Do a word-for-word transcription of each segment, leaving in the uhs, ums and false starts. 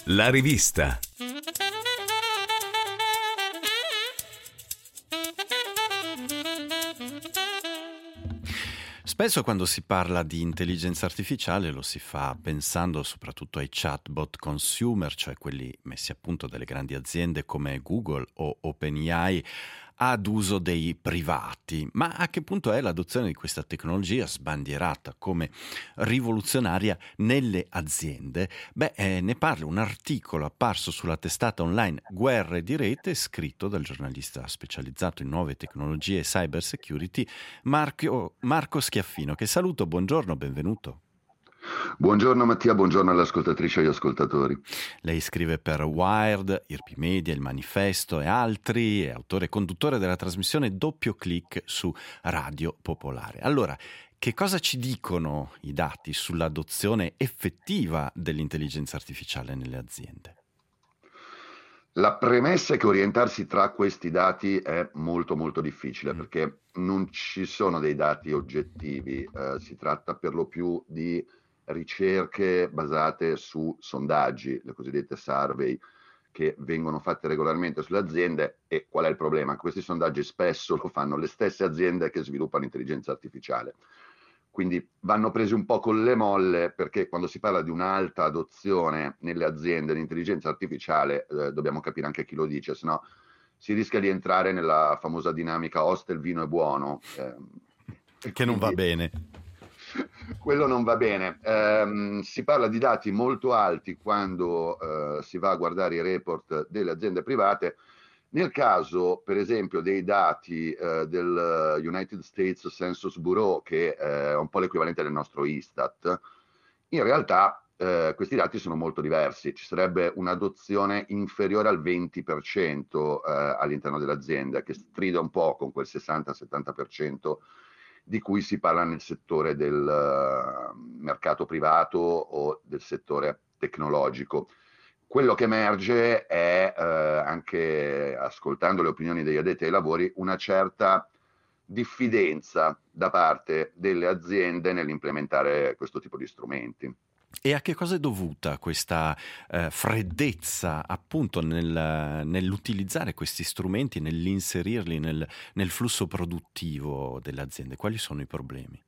La rivista. Spesso quando si parla di intelligenza artificiale lo si fa pensando soprattutto ai chatbot consumer, cioè quelli messi a punto dalle grandi aziende come Google o OpenAI ad uso dei privati. Ma a che punto è l'adozione di questa tecnologia sbandierata come rivoluzionaria nelle aziende? Beh, eh, ne parla un articolo apparso sulla testata online Guerre di Rete, scritto dal giornalista specializzato in nuove tecnologie e cyber security Marco, Marco Schiaffino, che saluto, buongiorno, benvenuto. Buongiorno Mattia, buongiorno alle ascoltatrici e agli ascoltatori. Lei scrive per Wired, I R P Media, Il Manifesto e altri, è autore e conduttore della trasmissione Doppio Clic su Radio Popolare. Allora, che cosa ci dicono i dati sull'adozione effettiva dell'intelligenza artificiale nelle aziende? La premessa è che orientarsi tra questi dati è molto molto difficile, Mm. perché non ci sono dei dati oggettivi, eh, si tratta per lo più di ricerche basate su sondaggi, le cosiddette survey, che vengono fatte regolarmente sulle aziende. E qual è il problema? Questi sondaggi spesso lo fanno le stesse aziende che sviluppano intelligenza artificiale. Quindi vanno presi un po' con le molle, perché quando si parla di un'alta adozione nelle aziende di intelligenza artificiale eh, dobbiamo capire anche chi lo dice, sennò si rischia di entrare nella famosa dinamica oste il vino è buono. ehm, e Che non va quindi bene. quello non va bene. Ehm, si parla di dati molto alti quando eh, si va a guardare i report delle aziende private. Nel caso, per esempio, dei dati eh, del United States Census Bureau, che eh, è un po' l'equivalente del nostro Istat, in realtà eh, questi dati sono molto diversi. Ci sarebbe un'adozione inferiore al venti per cento eh, all'interno dell'azienda, che stride un po' con quel sessanta settanta per cento di cui si parla nel settore del uh, mercato privato o del settore tecnologico. Quello che emerge è, eh, anche ascoltando le opinioni degli addetti ai lavori, una certa diffidenza da parte delle aziende nell'implementare questo tipo di strumenti. E a che cosa è dovuta questa eh, freddezza appunto nel, nell'utilizzare questi strumenti, nell'inserirli nel, nel flusso produttivo delle aziende? Quali sono i problemi?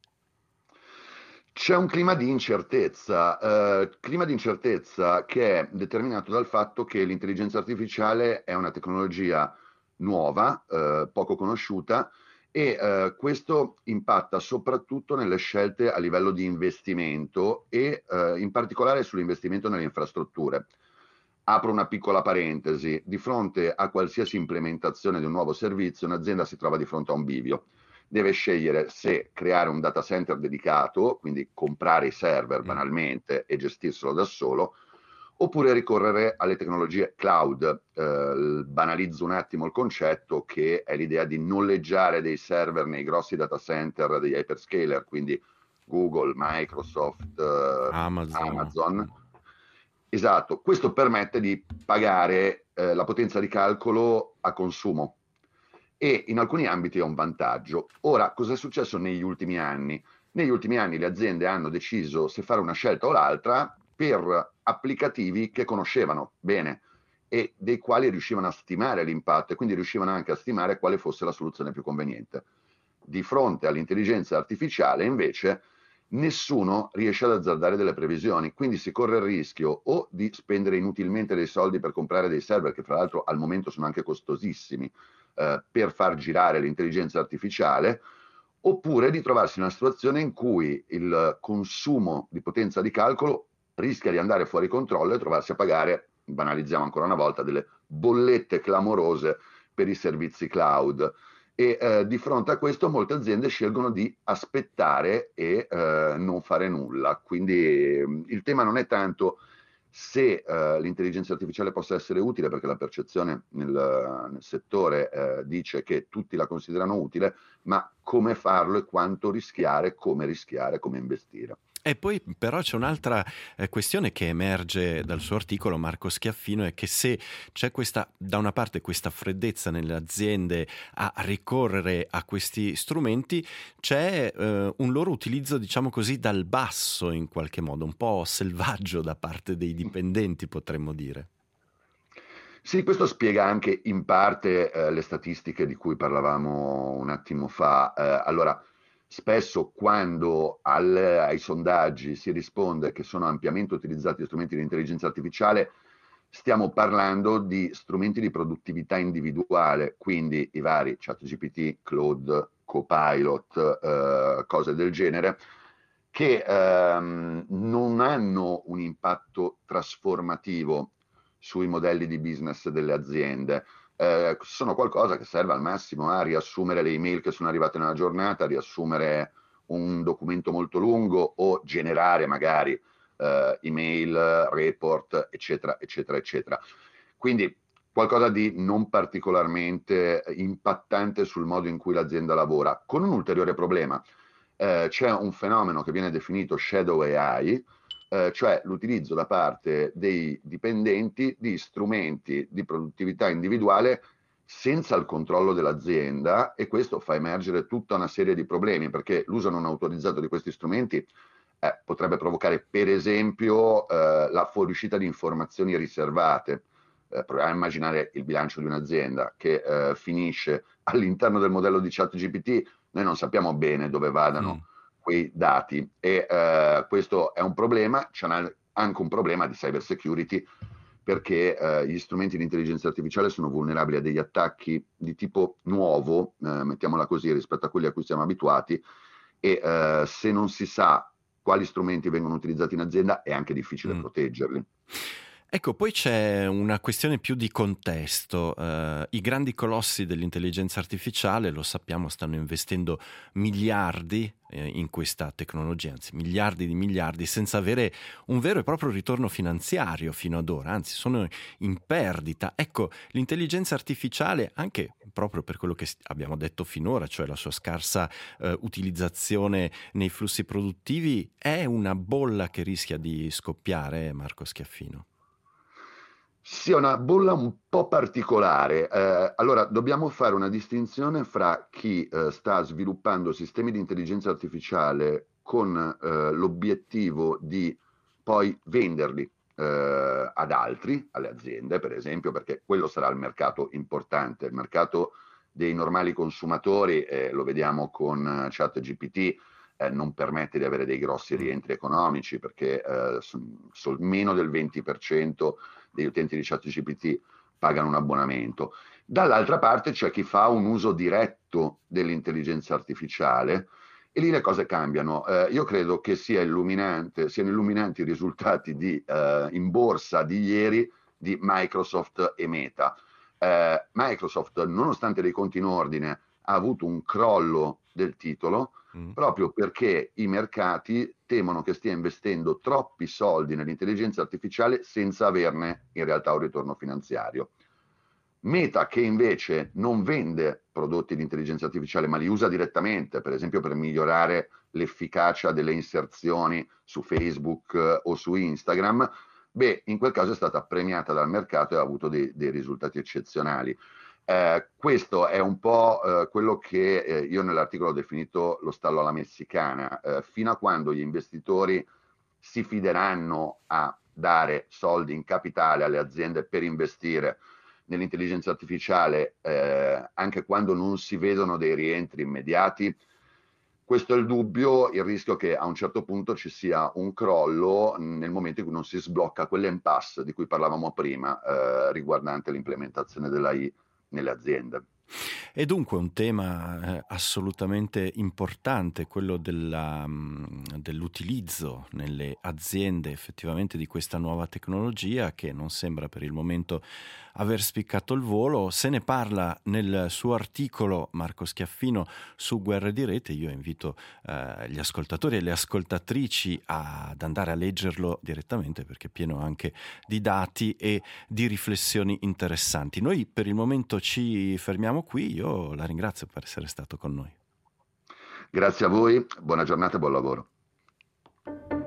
C'è un clima di incertezza, eh, clima di incertezza che è determinato dal fatto che l'intelligenza artificiale è una tecnologia nuova, eh, poco conosciuta, e eh, questo impatta soprattutto nelle scelte a livello di investimento e eh, in particolare sull'investimento nelle infrastrutture. Apro una piccola parentesi: di fronte a qualsiasi implementazione di un nuovo servizio, un'azienda si trova di fronte a un bivio. Deve scegliere se creare un data center dedicato, quindi comprare i server banalmente e gestirselo da solo, oppure ricorrere alle tecnologie cloud. Eh, banalizzo un attimo il concetto, che è l'idea di noleggiare dei server nei grossi data center degli hyperscaler, quindi Google, Microsoft, eh, Amazon. Amazon. Esatto, questo permette di pagare eh, la potenza di calcolo a consumo e in alcuni ambiti è un vantaggio. Ora, cosa è successo negli ultimi anni? Negli ultimi anni le aziende hanno deciso se fare una scelta o l'altra per applicativi che conoscevano bene e dei quali riuscivano a stimare l'impatto, e quindi riuscivano anche a stimare quale fosse la soluzione più conveniente. Di fronte all'intelligenza artificiale, invece, nessuno riesce ad azzardare delle previsioni, quindi si corre il rischio o di spendere inutilmente dei soldi per comprare dei server, che fra l'altro al momento sono anche costosissimi, eh, per far girare l'intelligenza artificiale, oppure di trovarsi in una situazione in cui il consumo di potenza di calcolo rischia di andare fuori controllo e trovarsi a pagare, banalizziamo ancora una volta, delle bollette clamorose per i servizi cloud. E eh, di fronte a questo molte aziende scelgono di aspettare e eh, non fare nulla. Quindi eh, il tema non è tanto se eh, l'intelligenza artificiale possa essere utile, perché la percezione nel, nel settore eh, dice che tutti la considerano utile, ma come farlo e quanto rischiare, come rischiare, come investire. E poi però c'è un'altra eh, questione che emerge dal suo articolo, Marco Schiaffino, è che se c'è questa, da una parte questa freddezza nelle aziende a ricorrere a questi strumenti, c'è eh, un loro utilizzo, diciamo così, dal basso in qualche modo, un po' selvaggio da parte dei dipendenti, potremmo dire. Sì, questo spiega anche in parte eh, le statistiche di cui parlavamo un attimo fa. Eh, allora, spesso quando al, ai sondaggi si risponde che sono ampiamente utilizzati strumenti di intelligenza artificiale, stiamo parlando di strumenti di produttività individuale, quindi i vari ChatGPT, Claude, Copilot, eh, cose del genere, che ehm, non hanno un impatto trasformativo sui modelli di business delle aziende. Eh, sono qualcosa che serve al massimo a riassumere le email che sono arrivate nella giornata, riassumere un documento molto lungo o generare magari eh, email, report, eccetera, eccetera, eccetera. Quindi qualcosa di non particolarmente impattante sul modo in cui l'azienda lavora, con un ulteriore problema. Eh, c'è un fenomeno che viene definito shadow A I, eh, cioè l'utilizzo da parte dei dipendenti di strumenti di produttività individuale senza il controllo dell'azienda, e questo fa emergere tutta una serie di problemi, perché l'uso non autorizzato di questi strumenti eh, potrebbe provocare per esempio eh, la fuoriuscita di informazioni riservate. Eh, proviamo a immaginare il bilancio di un'azienda che eh, finisce all'interno del modello di ChatGPT, noi non sappiamo bene dove vadano mm. quei dati, e eh, questo è un problema. C'è anche un problema di cyber security, perché eh, gli strumenti di intelligenza artificiale sono vulnerabili a degli attacchi di tipo nuovo, eh, mettiamola così, rispetto a quelli a cui siamo abituati, e eh, se non si sa quali strumenti vengono utilizzati in azienda è anche difficile mm. proteggerli. Ecco, poi c'è una questione più di contesto. Uh, I grandi colossi dell'intelligenza artificiale, lo sappiamo, stanno investendo miliardi eh, in questa tecnologia, anzi miliardi di miliardi, senza avere un vero e proprio ritorno finanziario fino ad ora, anzi sono in perdita. Ecco, l'intelligenza artificiale, anche proprio per quello che abbiamo detto finora, cioè la sua scarsa uh, utilizzazione nei flussi produttivi, è una bolla che rischia di scoppiare, Marco Schiaffino? Sì, è una bolla un po' particolare. Eh, allora, dobbiamo fare una distinzione fra chi eh, sta sviluppando sistemi di intelligenza artificiale con eh, l'obiettivo di poi venderli eh, ad altri, alle aziende, per esempio, perché quello sarà il mercato importante. Il mercato dei normali consumatori, eh, lo vediamo con ChatGPT, eh, non permette di avere dei grossi rientri economici, perché eh, son, son meno del venti per cento degli utenti di ChatGPT pagano un abbonamento. Dall'altra parte c'è chi fa un uso diretto dell'intelligenza artificiale, e lì le cose cambiano. Eh, io credo che sia illuminante, siano illuminanti i risultati di, eh, in borsa di ieri di Microsoft e Meta. Eh, Microsoft, nonostante dei conti in ordine, ha avuto un crollo del titolo, Mm. proprio perché i mercati temono che stia investendo troppi soldi nell'intelligenza artificiale senza averne in realtà un ritorno finanziario. Meta, che invece non vende prodotti di intelligenza artificiale ma li usa direttamente, per esempio per migliorare l'efficacia delle inserzioni su Facebook eh, o su Instagram, beh, in quel caso è stata premiata dal mercato e ha avuto dei, dei risultati eccezionali. Eh, questo è un po' eh, quello che eh, io nell'articolo ho definito lo stallo alla messicana. Eh, fino a quando gli investitori si fideranno a dare soldi in capitale alle aziende per investire nell'intelligenza artificiale, eh, anche quando non si vedono dei rientri immediati, questo è il dubbio, il rischio che a un certo punto ci sia un crollo nel momento in cui non si sblocca quell'impasse di cui parlavamo prima, eh, riguardante l'implementazione dell'A I nelle aziende. E dunque un tema eh, assolutamente importante, quello della, mh, dell'utilizzo nelle aziende effettivamente di questa nuova tecnologia, che non sembra per il momento aver spiccato il volo. Se ne parla nel suo articolo, Marco Schiaffino, su Guerre di Rete. Io invito eh, gli ascoltatori e le ascoltatrici ad andare a leggerlo direttamente, perché è pieno anche di dati e di riflessioni interessanti. Noi per il momento ci fermiamo qui. Io la ringrazio per essere stato con noi. Grazie a voi, buona giornata e buon lavoro.